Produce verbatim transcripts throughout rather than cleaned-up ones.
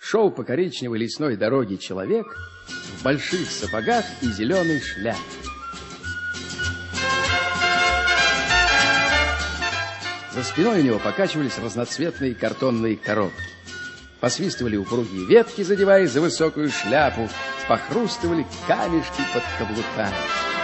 шел по коричневой лесной дороге человек в больших сапогах и зеленой шляпе. За спиной у него покачивались разноцветные картонные коробки. Посвистывали упругие ветки, задевая за высокую шляпу, похрустывали камешки под каблуками.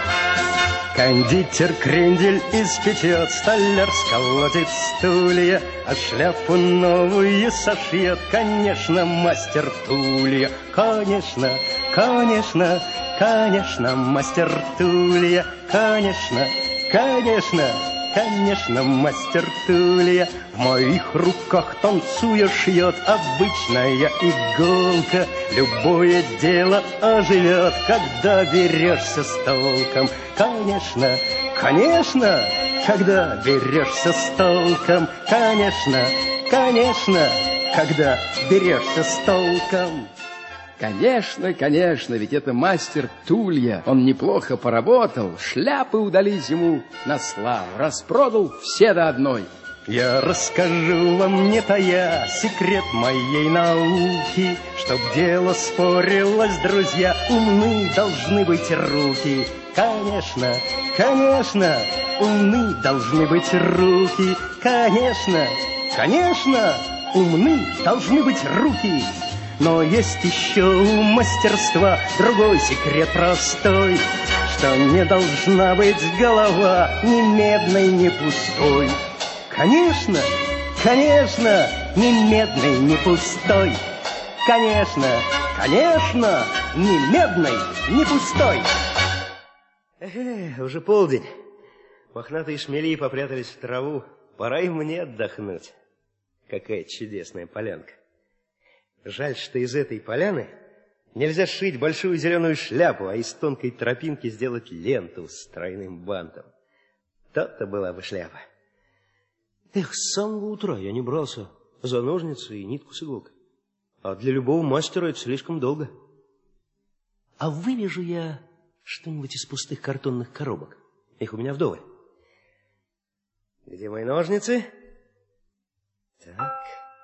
Кондитер крендель испечет, столяр сколотит стулья, а шляпу новую сошьет, конечно, мастер Тулья. Конечно, конечно, конечно, мастер Тулья. Конечно, конечно, конечно, мастер Тулья. В моих руках танцуя шьет обычная иголка. Любое дело оживет, когда берешься с толком. Конечно, конечно, когда берешься с толком. Конечно, конечно, когда берешься с толком. Конечно, конечно, ведь это мастер Тулья. Он неплохо поработал, шляпы удались ему на славу, распродал все до одной. Я расскажу вам, не тая, секрет моей науки, чтоб дело спорилось, друзья, умны должны быть руки. Конечно, конечно, умны должны быть руки. Конечно, конечно, умны должны быть руки. Но есть еще у мастерства другой секрет простой, что не должна быть голова ни медной, ни пустой. Конечно, конечно, ни медной, ни пустой. Конечно, конечно, ни медной, ни пустой. Эх, уже полдень. Мохнатые шмели попрятались в траву. Пора и мне отдохнуть. Какая чудесная полянка. Жаль, что из этой поляны нельзя сшить большую зеленую шляпу, а из тонкой тропинки сделать ленту с тройным бантом. То-то была бы шляпа. Эх, с самого утра я не брался за ножницы и нитку с иголкой. А для любого мастера это слишком долго. А вырежу я что-нибудь из пустых картонных коробок. Их у меня вдоволь. Где мои ножницы? Так.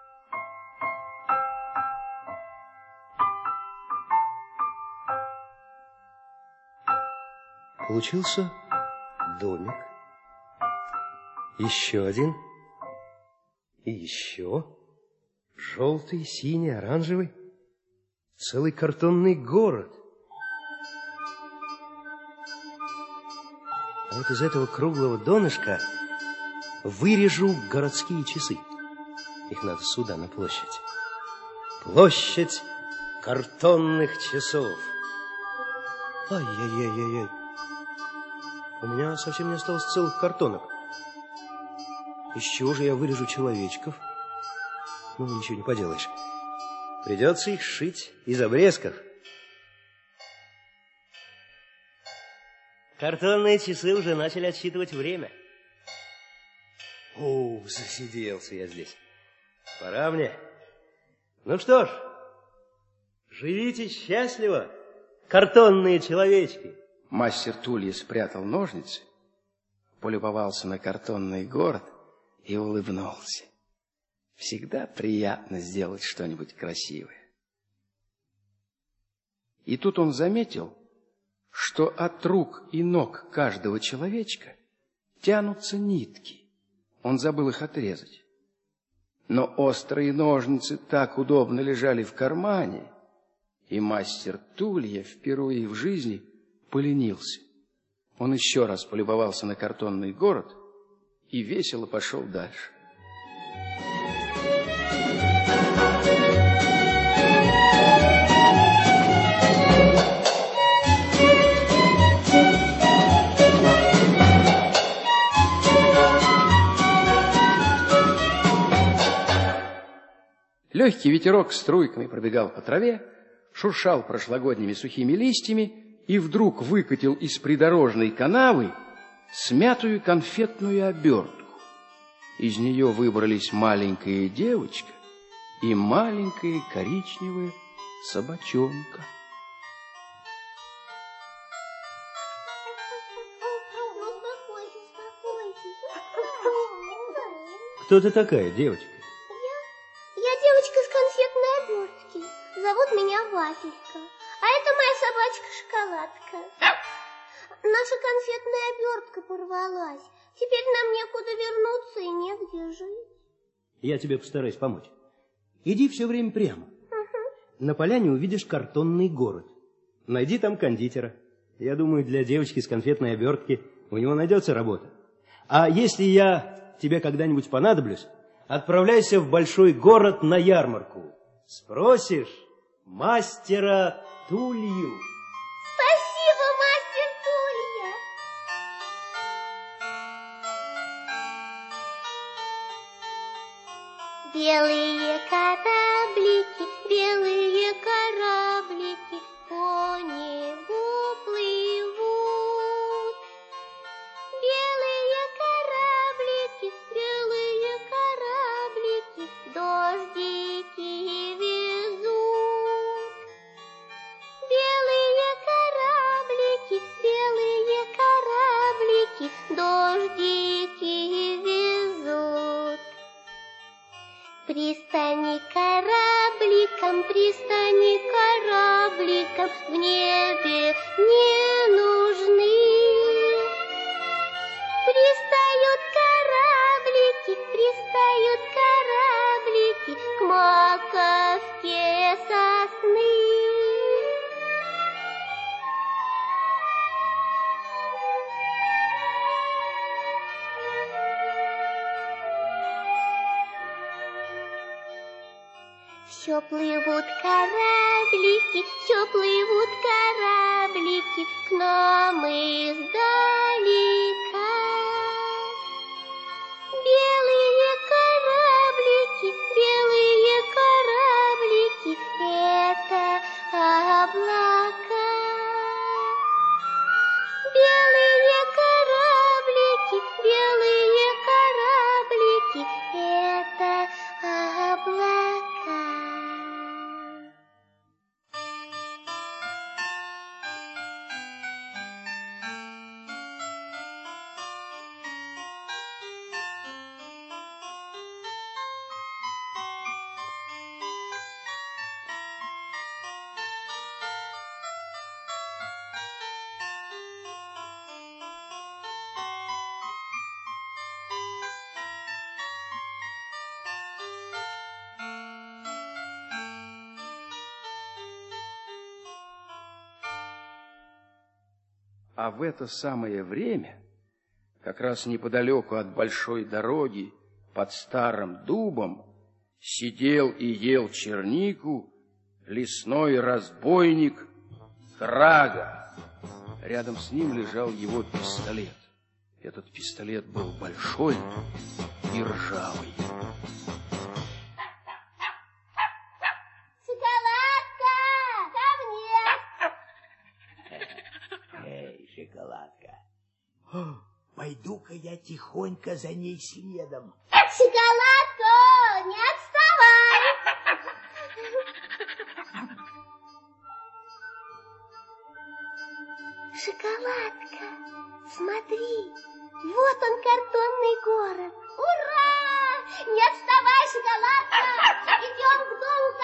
Получился домик. Еще один. И еще. Желтый, синий, оранжевый. Целый картонный город. А вот из этого круглого донышка вырежу городские часы. Их надо сюда, на площадь. Площадь картонных часов. Ай-яй-яй-яй-яй. У меня совсем не осталось целых картонок. Из чего же я вырежу человечков? Ну, ничего не поделаешь. Придется их сшить из обрезков. Картонные часы уже начали отсчитывать время. О, засиделся я здесь. Пора мне. Ну что ж, живите счастливо, картонные человечки. Мастер Тулья спрятал ножницы, полюбовался на картонный город и улыбнулся. Всегда приятно сделать что-нибудь красивое. И тут он заметил, что от рук и ног каждого человечка тянутся нитки. Он забыл их отрезать. Но острые ножницы так удобно лежали в кармане, и мастер Тулья впервые в жизни поленился. Он еще раз полюбовался на картонный город и весело пошел дальше. Легкий ветерок струйками пробегал по траве, шуршал прошлогодними сухими листьями и вдруг выкатил из придорожной канавы смятую конфетную обертку. Из нее выбрались маленькая девочка и маленькая коричневая собачонка. Кто ты такая, девочка? Я, я девочка с конфетной обертки. будете жить? Я тебе постараюсь помочь. Иди все время прямо. Угу. На поляне увидишь картонный город. Найди там кондитера. Я думаю, для девочки с конфетной обертки у него найдется работа. А если я тебе когда-нибудь понадоблюсь, отправляйся в большой город на ярмарку. Спросишь мастера Тулью. Спасибо, мастер Тулья. Белые кораблики, белые кораблики по небу плывут. Белые кораблики, белые кораблики дождики везут. Белые кораблики, белые кораблики дождики везут. Пристани корабликом, пристани корабликом, в небе не нужны. Пристают кораблики, пристают кораблики к маковке сосны. Все плывут кораблики, все плывут кораблики к нам издалека. Белые кораблики, белые кораблики — это облака. Белые кораблики, белые кораблики — это облака. А в это самое время, как раз неподалеку от большой дороги, под старым дубом, сидел и ел чернику лесной разбойник Крага. Рядом с ним лежал его пистолет. Этот пистолет был большой и ржавый. Шоколадка, ко мне! Эй, Шоколадка, пойду-ка я тихонько за ней следом. Шоколадка, не отставай! Шоколадка, смотри, вот он, картонный город. Ура! Не отставай, Шоколадка! Идем к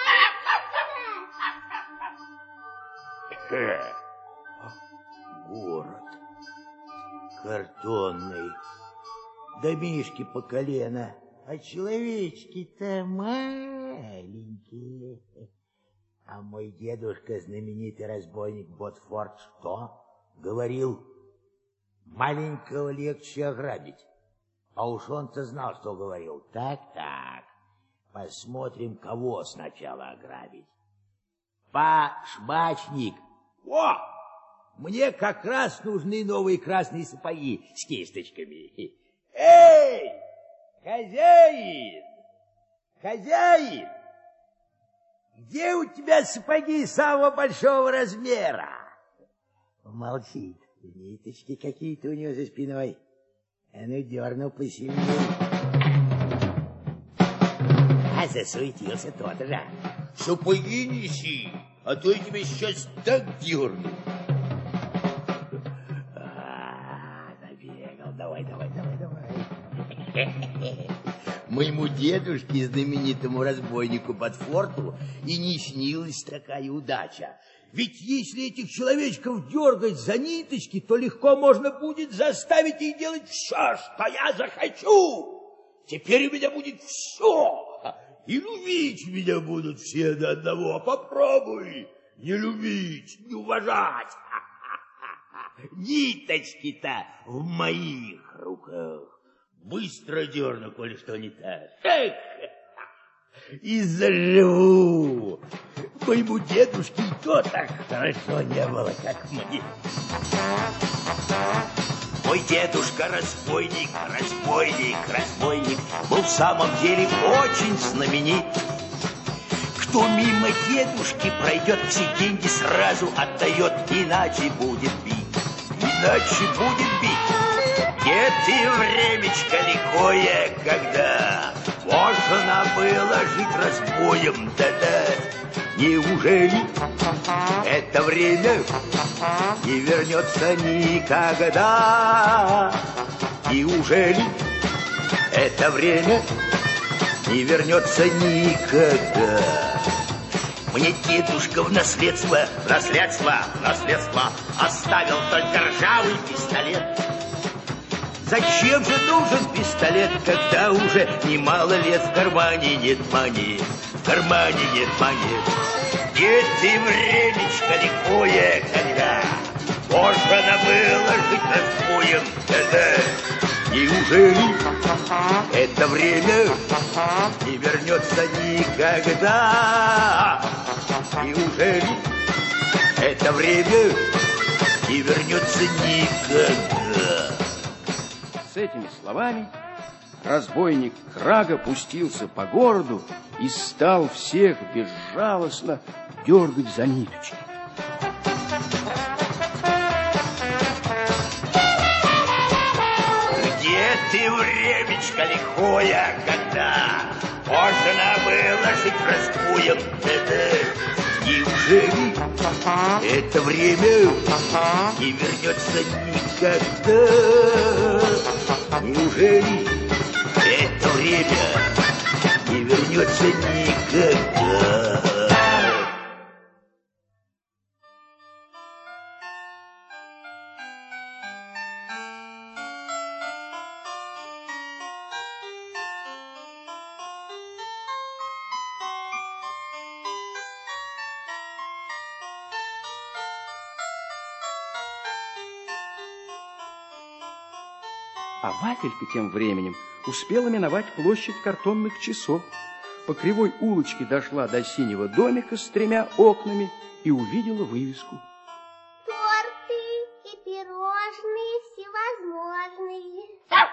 дому Город кондитера. картонный, домишки по колено, а человечки-то маленькие. А мой дедушка, знаменитый разбойник Ботфорд, что говорил? Маленького легче ограбить. А уж он-то знал, что говорил. Так-так, посмотрим, кого сначала ограбить. Пашмачник. О! Мне как раз нужны новые красные сапоги с кисточками. Эй, хозяин! Хозяин! Где у тебя сапоги самого большого размера? Молчит. Ниточки какие-то у него за спиной. А ну, дернул посильнее. А засуетился тот же. Сапоги неси, а то я тебя сейчас так дерну. А, забегал. Давай, давай, давай, давай. Моему дедушке, знаменитому разбойнику Ботфорту, и не снилась такая удача. Ведь если этих человечков дергать за ниточки, то легко можно будет заставить их делать все, что я захочу. Теперь у меня будет все. И любить меня будут все до одного. Попробуй не любить, не уважать. Ниточки-то в моих руках. Быстро дерну, коли что не так. Эх! И заживу. Моему дедушке и то так хорошо не было, как мне. Мой дедушка разбойник, разбойник, разбойник, был в самом деле очень знаменит. Кто мимо дедушки пройдет, все деньги сразу отдает, иначе будет бить, иначе будет бить. Нет и времечко лихое, когда можно было жить разбоем, да-да. Неужели это время не вернется никогда? Неужели это время не вернется никогда? Мне дедушка в наследство, в наследство, в наследство оставил только ржавый пистолет. Зачем же нужен пистолет, когда уже немало лет в кармане нет мани, в кармане нет мани? Нет и времечко лихое, когда можно было жить разбоем, да-да. Неужели это время не вернется никогда? Неужели это время не вернется никогда? С этими словами разбойник Крага пустился по городу и стал всех безжалостно дергать за ниточки. Где ты, времечко лихое, когда можно было жить разбоем? Неужели это время не вернется никогда? Неужели это время не вернется никогда? А Вафелька тем временем успела миновать площадь картонных часов. По кривой улочке дошла до синего домика с тремя окнами и увидела вывеску. Торты и пирожные всевозможные.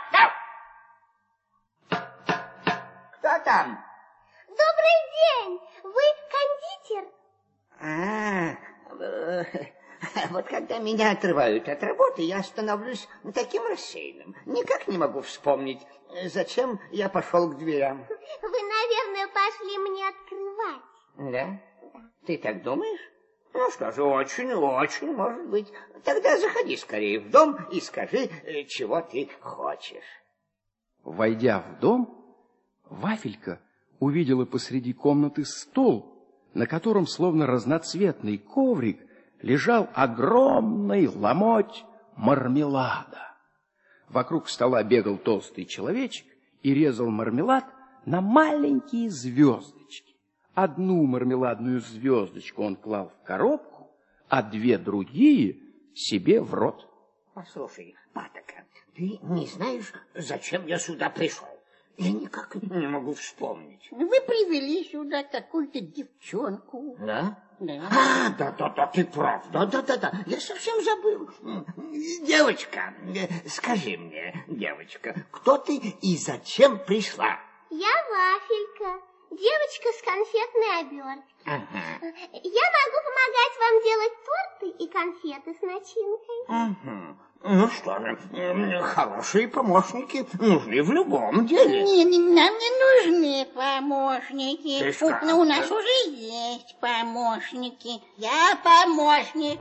Кто там? Добрый день! Вы кондитер? А, э, вот когда меня отрывают от работы, я становлюсь таким рассеянным. Никак не могу вспомнить, зачем я пошел к дверям. Вы, наверное, пошли мне открывать. Да? Ты так думаешь? Ну что же, очень-очень, может быть. Тогда заходи скорее в дом и скажи, чего ты хочешь. Войдя в дом, Вафелька увидела посреди комнаты стол, на котором, словно разноцветный коврик, лежал огромный ломоть мармелада. Вокруг стола бегал толстый человечек и резал мармелад на маленькие звездочки. Одну мармеладную звездочку он клал в коробку, а две другие себе в рот. Послушай, Патока, ты не знаешь, зачем я сюда пришел? Я никак не могу вспомнить. Вы привели сюда какую-то девчонку. Да? Да. А, да-да-да, ты прав. Да-да-да, я совсем забыл. Девочка, скажи мне, девочка, кто ты и зачем пришла? Я Вафелька, девочка с конфетной оберткой. Ага. Я могу помогать вам делать торты и конфеты с начинкой. Ага. Ну что же, хорошие помощники нужны в любом деле. Не, не, нам не нужны помощники. Ты что? Ну, у нас уже есть помощники. Я помощник.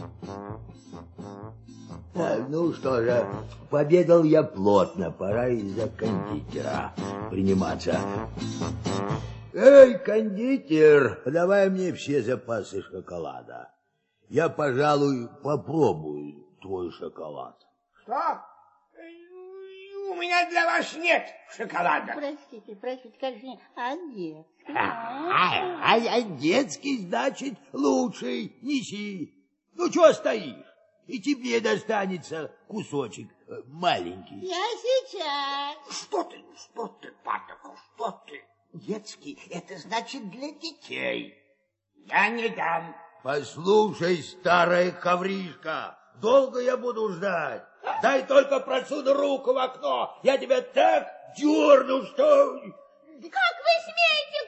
Так, ну что же, пообедал я плотно, пора и за кондитера приниматься. Эй, кондитер, давай мне все запасы шоколада. Я, пожалуй, попробую твой шоколад. Что? меня для вас нет шоколада. Простите, простите, конечно, а детский? А, а, а детский, значит, лучший. Неси. Ну, чего стоишь? И тебе достанется кусочек маленький. Я сейчас. Что ты, что ты, Патока, что ты? Детский, это значит для детей. Я не дам. Послушай, старая ковришка, долго я буду ждать. Дай только просуну руку в окно, я тебя так дерну, что... Как вы смеете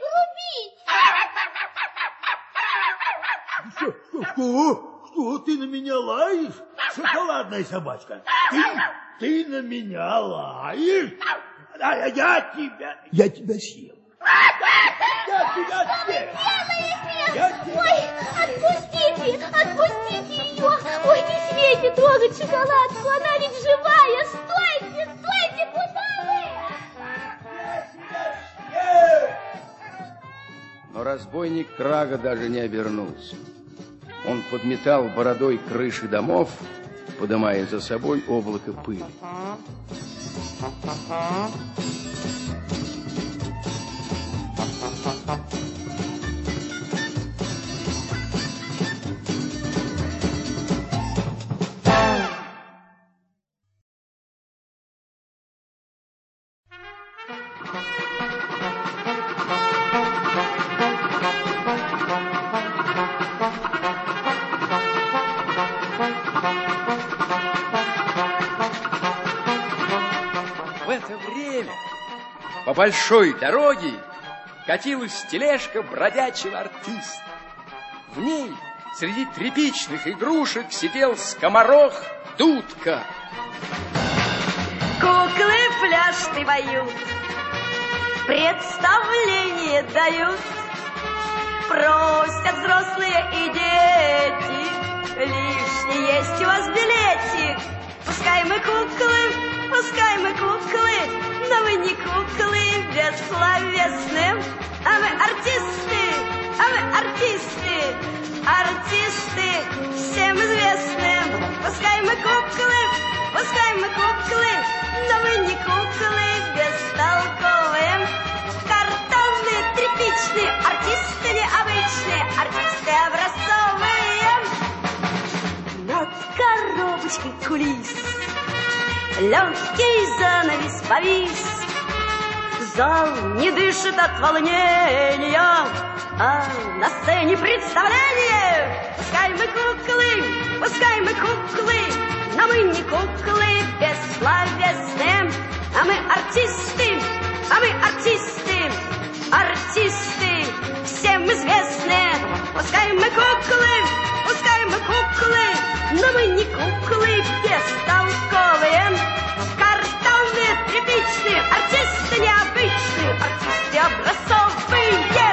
грубить? Что, что, что? Что, ты на меня лаешь, шоколадная собачка? Ты, ты на меня лаешь? А я тебя... Я тебя съем. Я тебя съем. Я тебя... Ой, отпустите, отпустите ее. Ой, не смейте трогать шоколадку, она ведь живая. Стойте, стойте, куда вы? Но разбойник Крага даже не обернулся. Он подметал бородой крыши домов, подымая за собой облако пыли. По большой дороге катилась тележка бродячего артиста. В ней среди тряпичных игрушек сидел скоморох Дудка. Куклы пляшки поют, представление дают, просят взрослые и дети, лишний есть у вас билетик. Пускай мы куклы, пускай мы куклы, но мы не куклы бессловесные, а мы артисты, а мы артисты, артисты всем известные. Пускай мы куклы, пускай мы куклы, но мы не куклы бестолковые. Картонные, тряпичные, артисты необычные, артисты образцовые. Над коробочкой кулис легкий занавес повис. Зал не дышит от волнения, а на сцене представление. Пускай мы куклы, пускай мы куклы, но мы не куклы бессловесные, а мы артисты, а мы артисты, артисты всем известные. Пускай мы куклы, пускай мы куклы, но мы не куклы бестолковые. Картонные, тряпичные, артисты необычные, артисты образцовые.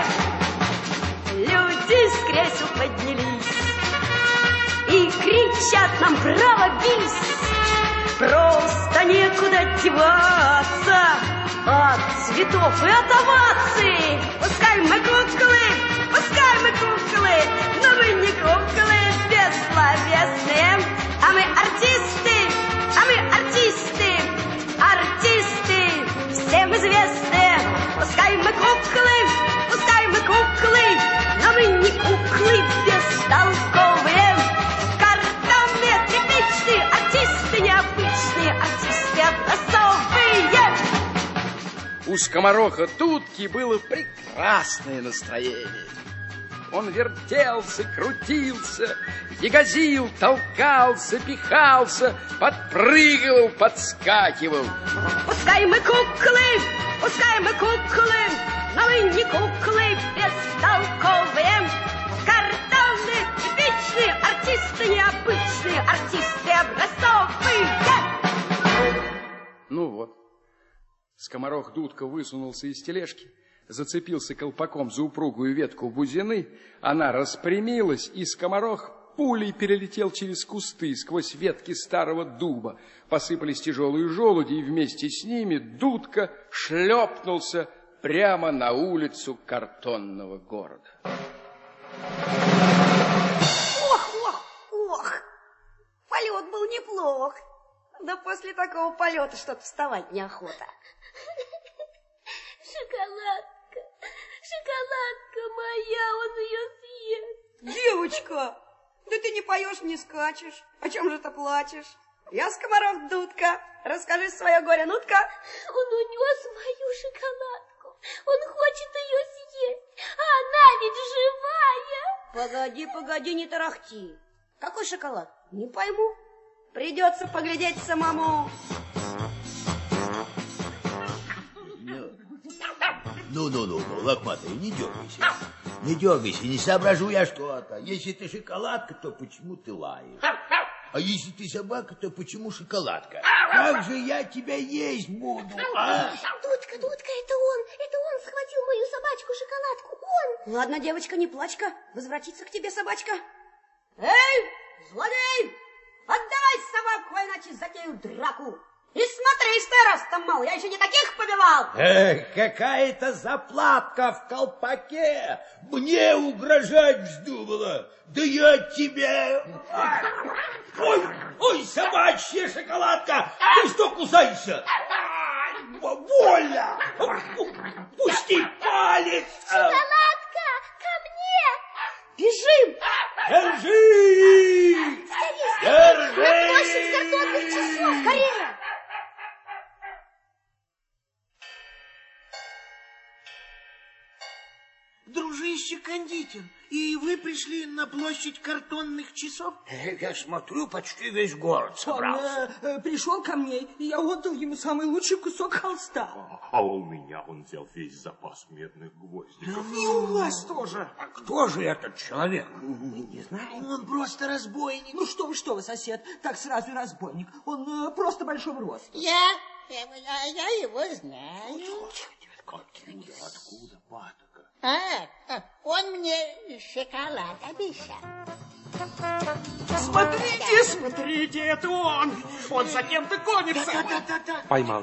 Люди с кресел поднялись и кричат нам: браво, бис! Просто некуда деваться от цветов и от оваций. Пускай мы куклы, пускай мы куклы, но мы не куклы бессловесные, а мы артисты, а мы артисты, артисты всем известные. Пускай мы куклы, пускай мы куклы, но мы не куклы бестолковые. Картонные, тряпичные, артисты необычные, артисты образцовые. У скомороха Дудки было прекрасное настроение. Он вертелся, крутился, ягозил, толкался, пихался, подпрыгивал, подскакивал. Пускай мы куклы, пускай мы куклы, но мы не куклы бестолковые. Картонные, типичные, артисты необычные, артисты образцовые. Ну вот, скоморох Дудка высунулся из тележки, зацепился колпаком за упругую ветку бузины, она распрямилась, и скоморох пулей перелетел через кусты, сквозь ветки старого дуба. Посыпались тяжелые желуди, и вместе с ними Дудка шлепнулся прямо на улицу картонного города. Ох, ох, ох, полет был неплох. Да после такого полета что-то вставать неохота. Шоколадка, шоколадка моя, он ее съест. Девочка, да ты не поешь, не скачешь. О чем же ты плачешь? Я Скоморох Дудка. Расскажи свое горе, ну-ка. Он унес мою шоколадку. Он хочет ее съесть, а она ведь живая. Погоди, погоди, не тарахти. Какой шоколад? Не пойму. Придется поглядеть самому. Ну-ну-ну, лохматый, не дергайся. Не дергайся, не соображу я что-то. Если ты шоколадка, то почему ты лаешь? А если ты собака, то почему шоколадка? Как же я тебя есть буду, а? Дудка, Дудка, это он. Это он схватил мою собачку-шоколадку. Он. Ладно, девочка, не плачь-ка. Возвратится к тебе собачка. Эй, злодей! Отдавай собаку, иначе затею драку. И смотри, что я ростом мал, я еще не таких побивал. Эх, какая-то заплатка в колпаке. Мне угрожать вздумала. Да я тебя... Ой, ой, собачья шоколадка. Ты что кусаешься? Больно. Пусти палец. Шоколадка, ко мне. Бежим. Держи. Скорее, Держи. на площадь картонных часов, скорее. Дружище кондитер, и вы пришли на площадь картонных часов? Я смотрю, почти весь город собрался. Он э, пришел ко мне, и я отдал ему самый лучший кусок холста. А у меня он взял весь запас медных гвоздиков. И у вас тоже. А кто же этот человек? Не, не знаю. Он просто разбойник. Ну что вы, что вы, сосед, так сразу и разбойник. Он э, просто большого роста. Я, я, я его знаю. Откуда патока? А, он мне шоколад обещал. Смотрите, смотрите, это он. Он за кем-то гонится. Да-да-да-да. Поймал.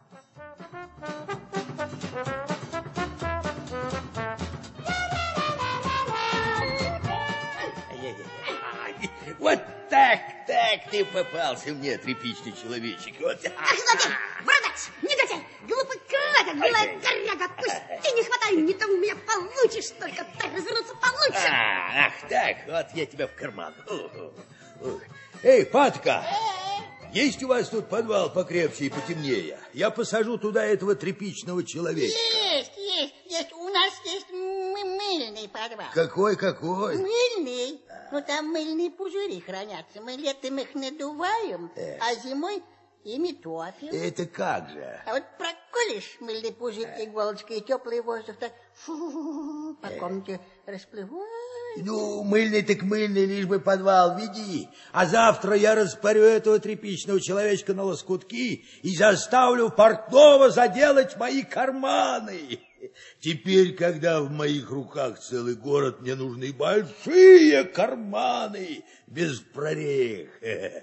Вот так, так ты попался мне, тряпичный человечек. Вот. Ах, злодей, бородач, негодяй, глупый крага, милая коряга, отпусти, не хватай, не то у меня получишь, только так развернуться получше. А, ах так, вот я тебя в карман. Ух, ух. Эй, Патка, есть у вас тут подвал покрепче и потемнее? Я посажу туда этого тряпичного человечка. Есть, есть, есть. У нас есть мыльный подвал. Какой, какой? Мыльный. Ну, там мыльные пузыри хранятся. Мы летом их надуваем, Эх. а зимой ими топим. Это как же? А вот проколешь мыльный пузырь иголочкой, и теплый воздух так фу, по комнате расплывается. Ну, мыльный так мыльный, лишь бы подвал веди. А завтра я распорю этого тряпичного человечка на лоскутки и заставлю портного заделать мои карманы. Теперь, когда в моих руках целый город, мне нужны большие карманы без прорех.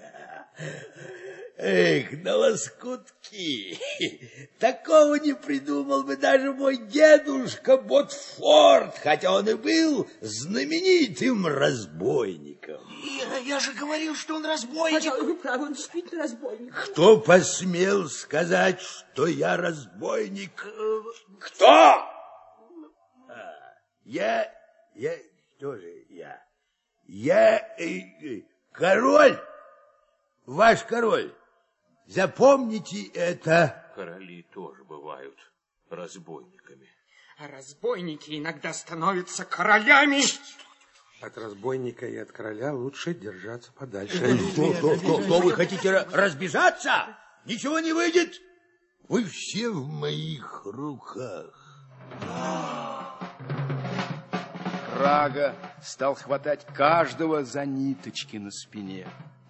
Эх, на лоскутки. Такого не придумал бы даже мой дедушка Ботфорд, хотя он и был знаменитым разбойником. Я, я же говорил, что он разбойник. Пожалуй, вы правы, он действительно разбойник. Кто посмел сказать, что я разбойник? Кто? А, я, я, что же я? Я э, король, ваш король. Запомните это. Короли тоже бывают разбойниками. А разбойники иногда становятся королями. От разбойника и от короля лучше держаться подальше. Что, что, что, что вы хотите разбежаться? Ничего не выйдет. Вы все в моих руках. Крага стал хватать каждого за ниточки на спине.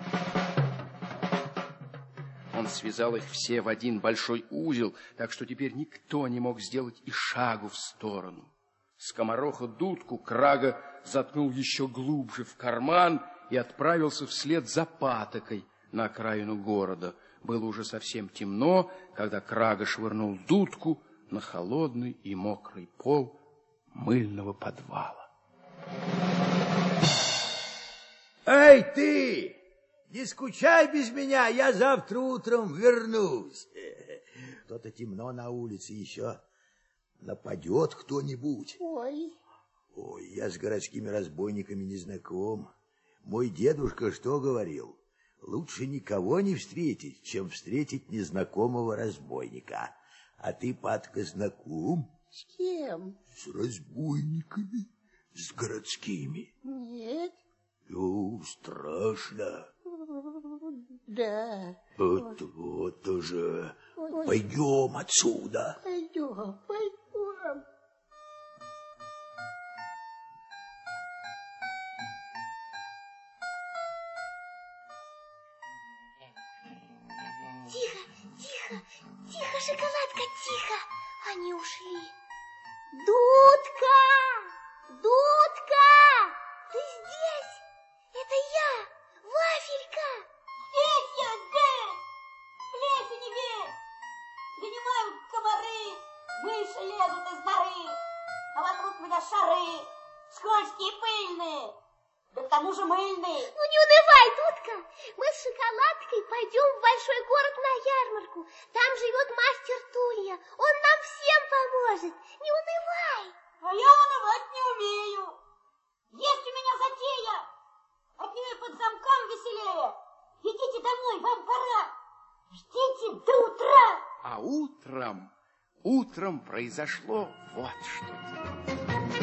Он связал их все в один большой узел, так что теперь никто не мог сделать и шагу в сторону. Скомороха Дудку Крага заткнул еще глубже в карман и отправился вслед за Патокой на окраину города. Было уже совсем темно, когда Крага швырнул Дудку на холодный и мокрый пол мыльного подвала. Эй, ты! Не скучай без меня, я завтра утром вернусь. То-то темно на улице еще. Нападет кто-нибудь. Ой. Ой, я с городскими разбойниками не знаком. Мой дедушка что говорил? Лучше никого не встретить, чем встретить незнакомого разбойника. А ты, Патка, знаком? С кем? С разбойниками, с городскими. Нет. Ну, страшно. Да. Вот, вот уже. Пойдем отсюда. Пойдем, пойдем. Тихо, тихо, тихо, шоколадка, тихо. Они ушли. Дудка! Дудка! Ты здесь? Это я, Вафелька. Здесь я, здесь! Плесени весь! Донимают комары, мыши лезут из норы, а вокруг меня шары, скользкие и пыльные, да к тому же мыльные. Ну не унывай, Дудка, мы с шоколадкой пойдем в большой город на ярмарку. Там живет мастер Тулья, он нам всем поможет. Не унывай. А я унывать не умею. Есть у меня затея, от нее под замком веселее. Идите домой, вам пора. Ждите до утра. А утром, утром произошло вот что.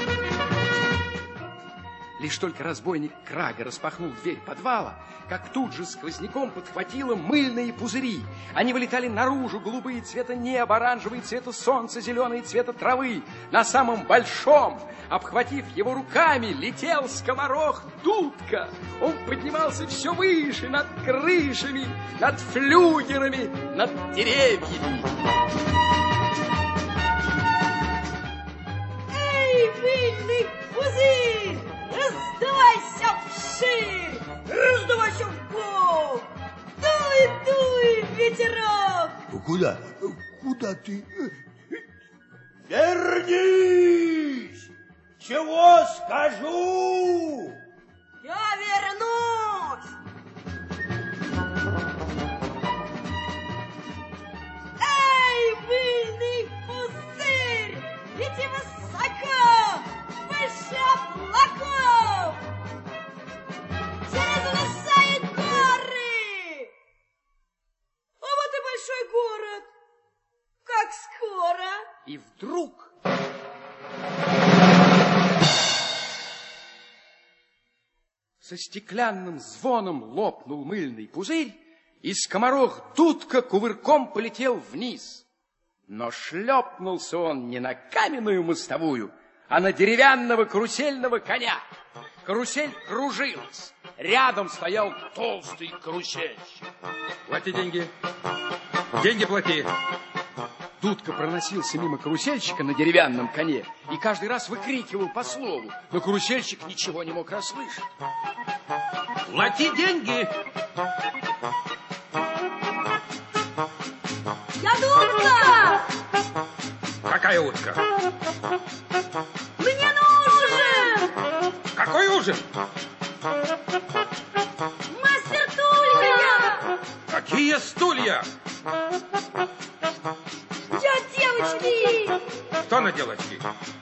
Лишь только разбойник Крага распахнул дверь подвала, как тут же сквозняком подхватило мыльные пузыри. Они вылетали наружу, голубые цвета неба, оранжевые цвета солнца, зеленые цвета травы. На самом большом, обхватив его руками, летел скоморох Дудка. Он поднимался все выше, над крышами, над флюгерами, над деревьями. Эй, мыльный пузырь! Раздувайся вширь, раздувайся в бок, дуй, дуй, ветерок. Куда? Куда ты? Вернись! Чего скажу? Я вернусь. Эй, мыльный пузырь, лети высоко, выше облаков, через леса и горы. А вот и большой город. Как скоро. И вдруг... Со стеклянным звоном лопнул мыльный пузырь, и скоморох Дудка кувырком полетел вниз. Но шлепнулся он не на каменную мостовую, а на деревянного карусельного коня. Карусель кружилась. Рядом стоял толстый карусельщик. Плати деньги. Деньги плати. Дудка проносился мимо карусельщика на деревянном коне и каждый раз выкрикивал по слову, но карусельщик ничего не мог расслышать. Плати деньги. Я Дудка. Какая утка? Мне нужен. Какой ужин? Мастер Тулья. Какие стулья? Я девочки. Что на девочки?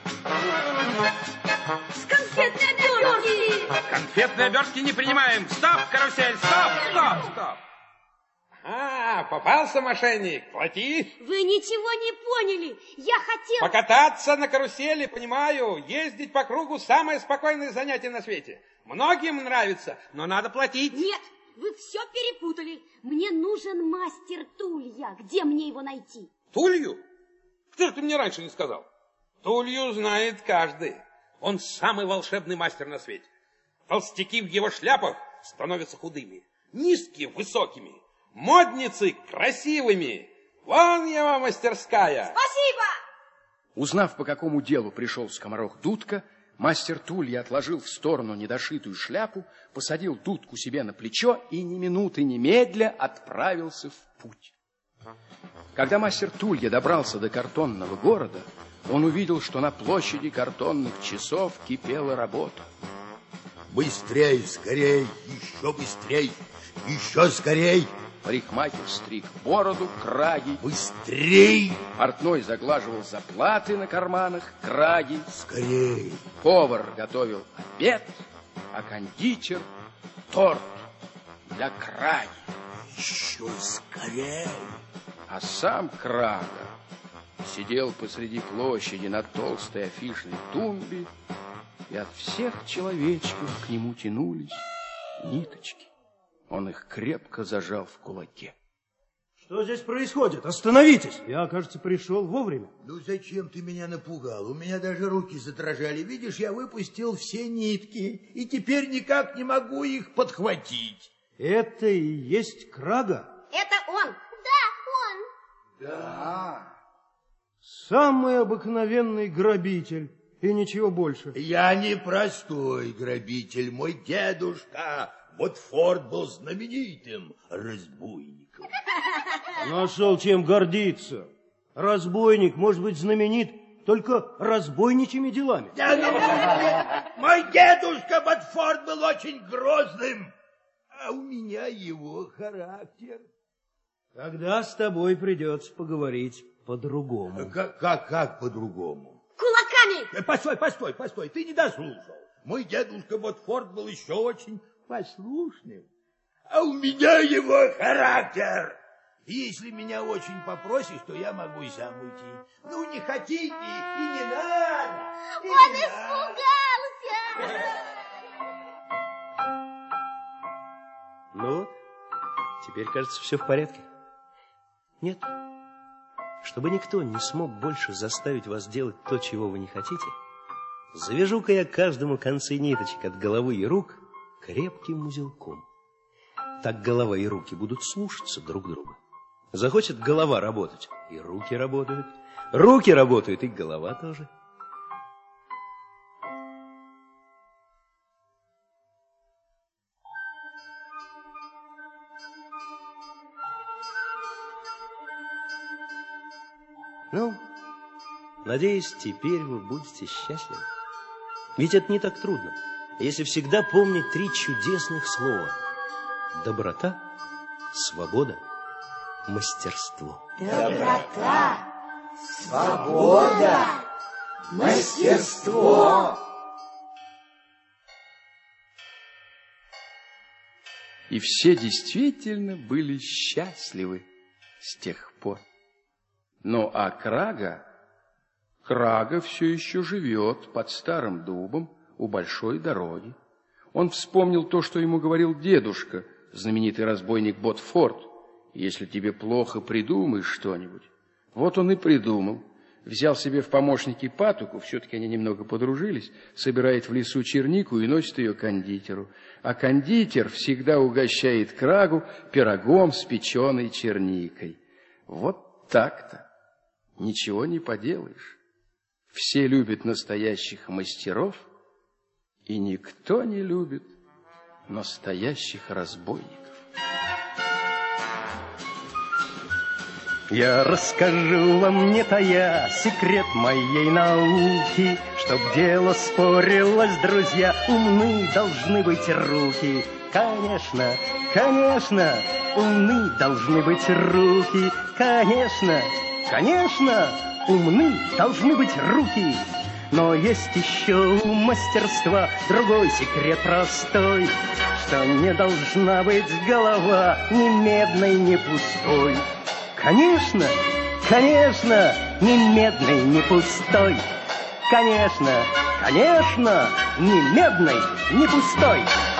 С конфетной обертки. Конфетные обертки не принимаем. Стоп, карусель, стоп, стоп, стоп. А, попался мошенник. Плати. Вы ничего не поняли. Я хотел... Покататься на карусели, понимаю. Ездить по кругу самое спокойное занятие на свете. Многим нравится, но надо платить. Нет, вы все перепутали. Мне нужен мастер Тулья. Где мне его найти? Тулью? Что же ты мне раньше не сказал? Тулью знает каждый. Он самый волшебный мастер на свете. Толстяки в его шляпах становятся худыми, низкие высокими, модницы красивыми. Вон его мастерская. Спасибо! Узнав, по какому делу пришел скоморох Дудка, мастер Тулья отложил в сторону недошитую шляпу, посадил Дудку себе на плечо и ни минуты немедля отправился в путь. Когда мастер Тулья добрался до картонного города, он увидел, что на площади картонных часов кипела работа. Быстрей, скорей, еще быстрей. Еще скорей. Парикмахер стриг бороду, краги. Быстрей. Портной заглаживал заплаты на карманах, краги. Скорей. Повар готовил обед, а кондитер торт для краги. Еще скорей. А сам Крага сидел посреди площади на толстой афишной тумбе, и от всех человечков к нему тянулись ниточки. Он их крепко зажал в кулаке. Что здесь происходит? Остановитесь! Я, кажется, пришел вовремя. Ну зачем ты меня напугал? У меня даже руки задрожали. Видишь, я выпустил все нитки, и теперь никак не могу их подхватить. Это и есть Крага? Это он. Да, он. Да. Самый обыкновенный грабитель, и ничего больше. Я не простой грабитель, мой дедушка Ботфорд был знаменитым разбойником. Нашел чем гордиться. Разбойник может быть знаменит только разбойничьими делами. Мой дедушка Ботфорд был очень грозным, а у меня его характер. Тогда с тобой придется поговорить по-другому. Как, как, как по-другому? Кулаками! Постой, постой, постой, ты не дослушал. Мой дедушка Ботфорд был еще очень послушным, а у меня его характер. И если меня очень попросишь, то я могу и сам уйти. Ну, не хотите, и не надо. И Он не испугался. Ну, теперь, кажется, все в порядке. Нет. Чтобы никто не смог больше заставить вас делать то, чего вы не хотите, завяжу-ка я каждому концы ниточек от головы и рук крепким узелком. Так голова и руки будут слушаться друг друга. Захочет голова работать, и руки работают. Руки работают, и голова тоже. Ну, надеюсь, теперь вы будете счастливы. Ведь это не так трудно, если всегда помнить три чудесных слова: доброта, свобода, мастерство. Доброта, свобода, мастерство. И все действительно были счастливы с тех пор. Ну, а Крага, Крага все еще живет под старым дубом у большой дороги. Он вспомнил то, что ему говорил дедушка, знаменитый разбойник Ботфорд. Если тебе плохо, придумаешь что-нибудь. Вот он и придумал. Взял себе в помощники патоку, все-таки они немного подружились, собирает в лесу чернику и носит ее кондитеру. А кондитер всегда угощает Крагу пирогом с печеной черникой. Вот так-то. Ничего не поделаешь. Все любят настоящих мастеров, и никто не любит настоящих разбойников. Я расскажу вам, не тая, секрет моей науки, чтоб дело спорилось, друзья, умны должны быть руки. Конечно, конечно, умны должны быть руки. Конечно, конечно, умны должны быть руки. Но есть еще у мастерства другой секрет простой, что не должна быть голова ни медной, ни пустой. Конечно, конечно, ни медной, ни пустой. Конечно, конечно, ни медной, ни пустой.